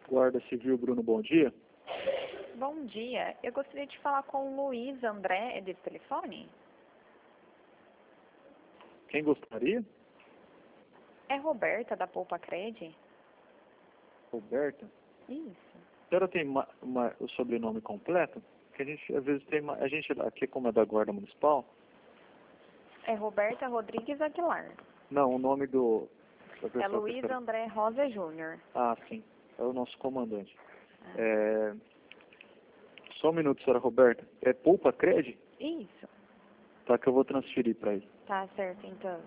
Guarda Civil, Bruno, bom dia. Bom dia. Eu gostaria de falar com o Luiz André. É desse telefone? Quem gostaria? É Roberta, da Poupa Cred? Roberta. Isso. A senhora tem o sobrenome completo? Que a gente, às vezes, tem... A gente aqui, como é da Guarda Municipal... É Roberta Rodrigues Aguilar. Não, o nome da pessoa É Luiz que... André Rosa Júnior. Ah, sim. É o nosso comandante. Só um minuto, senhora Roberta. É Poupa Cred? Isso. Tá, que eu vou transferir para ele. Tá certo, então.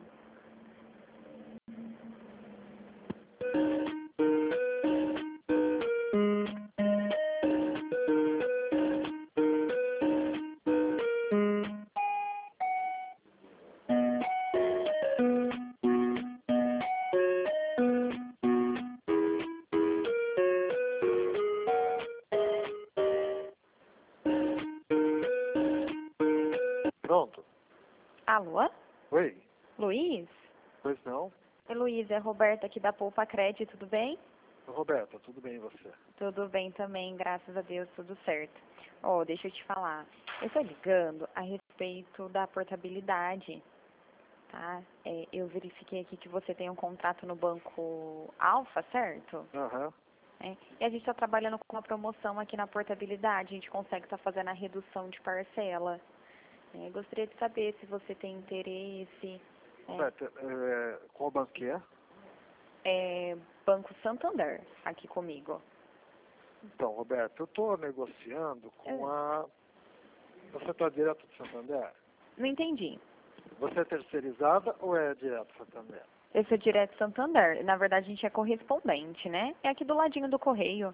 Pronto. Alô? Oi. Luiz? Pois não? É Luiz, é Roberta aqui da Poupa Cred, tudo bem? Roberta, tudo bem e você? Tudo bem também, graças a Deus, tudo certo. Ó, deixa eu te falar. Eu estou ligando a respeito da portabilidade, tá? Eu verifiquei aqui que você tem um contrato no Banco Alfa, certo? Aham. E a gente está trabalhando com uma promoção aqui na portabilidade, a gente consegue estar fazendo a redução de parcela. Gostaria de saber se você tem interesse. Roberta, qual banco que é? Banco Santander, aqui comigo. Então, Roberto, eu estou negociando com a... Você está direto do Santander? Não entendi. Você é terceirizada ou é direto do Santander? Eu sou direto Santander. Na verdade, a gente é correspondente, né? É aqui do ladinho do correio.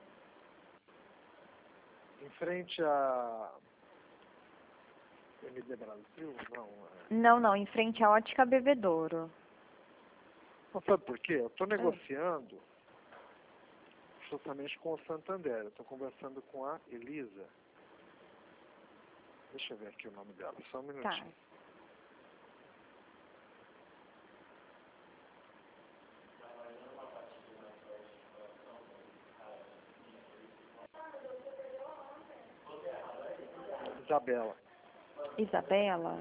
Em frente a... MD Brasil? Não. Não, em frente à Ótica Bebedouro. Não sabe por quê? Eu estou negociando justamente com o Santander. Eu estou conversando com a Elisa. Deixa eu ver aqui o nome dela, só um minutinho. Tá. Isabela. Isabela?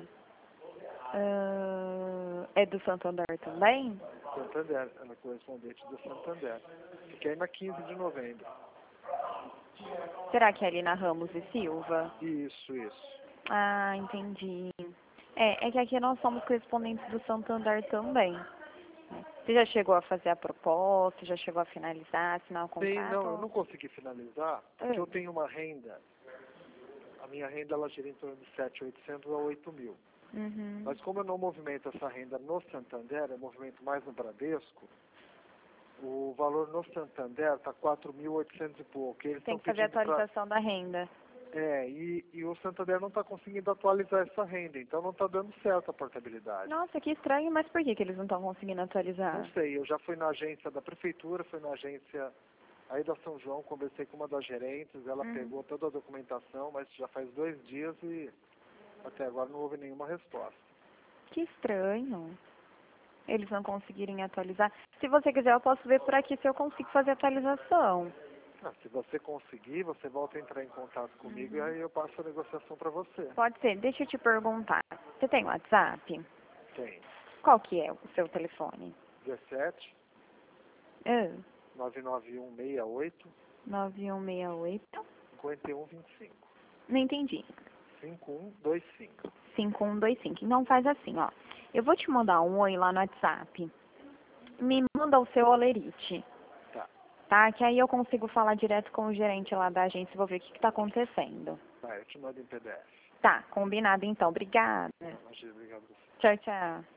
É do Santander também? Santander, ela é correspondente do Santander. Fiquei aí na 15 de novembro. Será que é ali na Ramos e Silva? Isso. Ah, entendi. É que aqui nós somos correspondentes do Santander também. Você já chegou a fazer a proposta, já chegou a finalizar, assinar o contrato? Sim, não, eu não consegui finalizar, porque eu tenho uma renda. A minha renda, ela gira em torno de 7.800 a 8.000. Uhum. Mas como eu não movimento essa renda no Santander, eu movimento mais no Bradesco, o valor no Santander está 4.800 e pouco. Eles Tem que fazer a atualização da renda. E o Santander não está conseguindo atualizar essa renda, então não está dando certo a portabilidade. Nossa, que estranho, mas por que eles não estão conseguindo atualizar? Não sei, eu já fui na agência da prefeitura, fui na agência aí da São João, conversei com uma das gerentes, ela pegou toda a documentação, mas já faz 2 dias e até agora não houve nenhuma resposta. Que estranho. Eles não conseguirem atualizar. Se você quiser, eu posso ver por aqui se eu consigo fazer a atualização. Se você conseguir, você volta a entrar em contato comigo e aí eu passo a negociação para você. Pode ser. Deixa eu te perguntar. Você tem WhatsApp? Tem. Qual que é o seu telefone? 17 99168 9168. 5125. Não entendi. 5125. 5125. Então faz assim, ó. Eu vou te mandar um oi lá no WhatsApp. Me manda o seu olerite. Tá? Que aí eu consigo falar direto com o gerente lá da agência e vou ver o que está acontecendo. Tá, eu te mando em PDF. Tá, combinado então. Obrigada. Imagina, obrigado a você. Tchau, tchau.